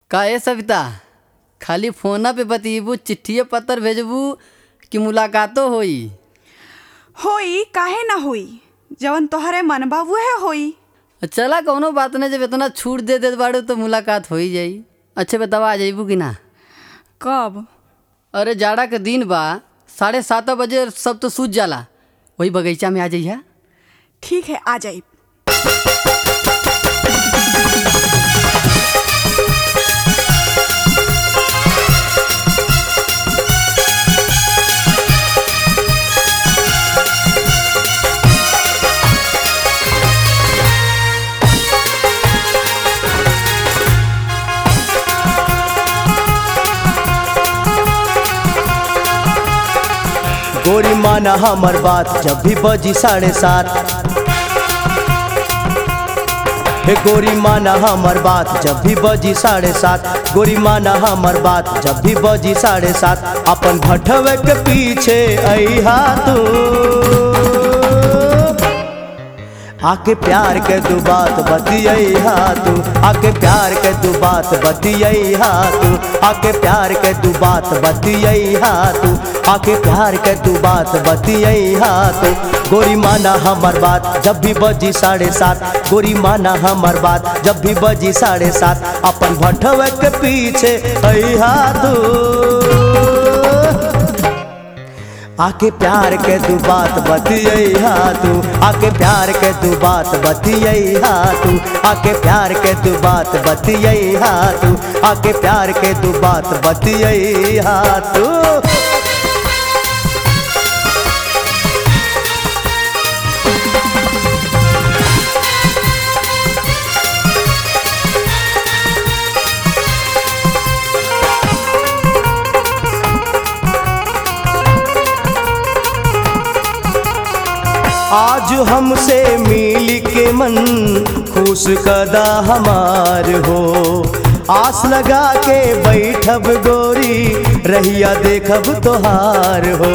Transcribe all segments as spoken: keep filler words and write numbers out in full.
काहे सविता खाली फोना पे बतीबू चिट्ठिए पत्र भेजबू कि मुलाकातो होई? होई काहे ना होई, जवन तोहरे मन बा उहे होई। चला कौनो बात नहीं, जब इतना छूट दे दे बाड़ू तो मुलाकात हो ही जाई। अच्छे बतावा आ जाइबू कि ना? कब? अरे जाड़ा के दिन बा, साढ़े सात बजे सब तो सूझ जाला, वही बगीचा में आ जाइया। ठीक है आ जाइब। गोरी माना हमर बात जब भी बजी साढ़े सात। हे गोरी माना हमर बात जब भी बजी साढ़े सात। गोरी माना हमर बात जब भी बजी साढ़े सात। अपन भटवे के पीछे अइहा तू, आके प्यार के दू बात बतियइहा तू। आके प्यार के दू बात बतियइहा तू। आके प्यार के दू बात बतियइहा तू। आके प्यार के दू बात बतियइहा तू। गोरी माना हमर बात जब भी बजी साढ़े सात। गोरी माना हमर बात जब भी बजी साढ़े सात। अपन भटवे के पीछे अइहा तू, आके प्यार के दू बात बतियइहा तू। आके प्यार के दू बात बतियइहा तू। आके प्यार के दू बात बतियइहा तू। आके प्यार के दू बात बतियइहा तू। आज हमसे मिल के मन खुश कदा हमार हो। आस लगा के बैठब गोरी रहिया देखब तोहार हो।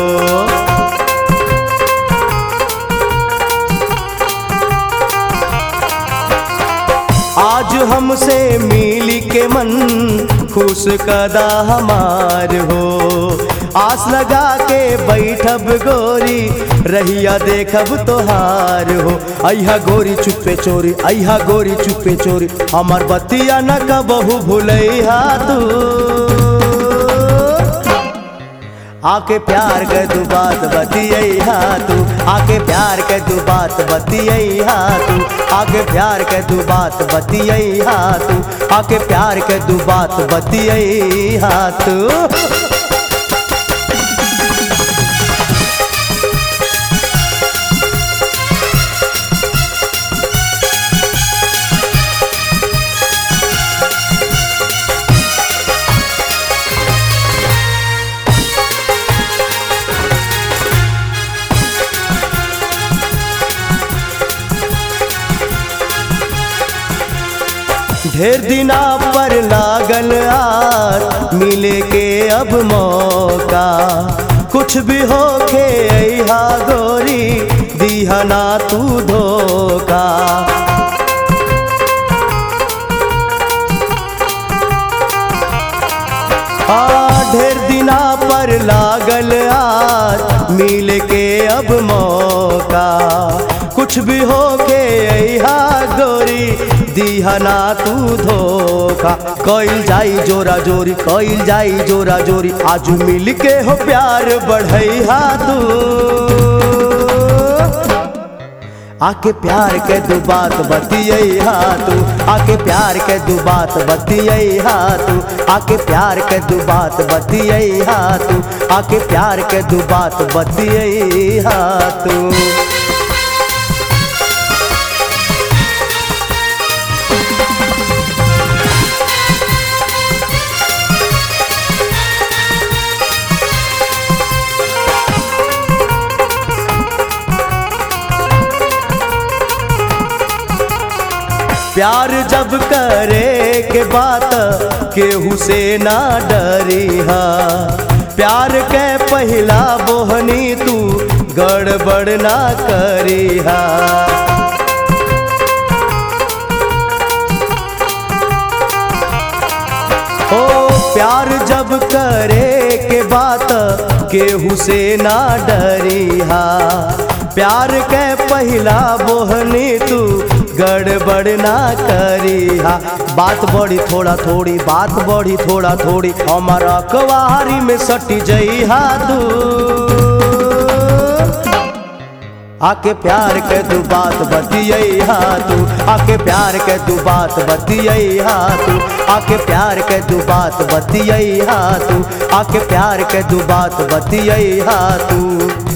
आज हमसे मिल के मन खुश कदा हमार हो। आस लगा के बैठब गोरी रहिया देखब तोहार हो। अइहा गोरी चुपे चोरी, अइहा गोरी चुपे चोरी, हमर बतिया न कबहू भूलइहा तू। आके प्यार के दू बात बतियइहा तू। आके प्यार के दू बात बतियइहा तू। आके प्यार के दू बात बतियइहा तू। आके प्यार के दू बात बतियइहा तू। ढेर दिना पर लागल आर मिले के अब मौका। कुछ भी होके अइहा गोरी दिहा ना तू धोखा। आ ढेर दिना पर लागल आर मिले के अब मौका। कुछ भी होके अइहा गोरी दिहा ना तू धोखा। कइल जाई जोरा जोरी, कइल जाई जोरा जोरी, आज मिल के हो प्यार बढ़इहा तू। आके प्यार के दू बात बतियइहा तू। आके प्यार के दू बात बतियइहा तू। आके प्यार के दू बात बतियइहा तू। आके प्यार के दू बात बतियइहा तू। प्यार जब करे के बात केहू से ना डरिहा। प्यार के पहिला बोहनी तू गड़बड़ ना करिहा। करे के बात केहू से ना डरिहा। प्यार के पहिला बोहनी तू गड़बड़ ना करिहा। बात बड़ी थोड़ा थोड़ी, बात बड़ी थोड़ा थोड़ी, हमारा कवारी में सटी जइहा तू। आके प्यार के दू बात बतियइहा तू, आके प्यार के दू बात बतियइहा तू, आके प्यार के दू बात बतियइहा तू, आके प्यार के दू बात बतियइहा तू।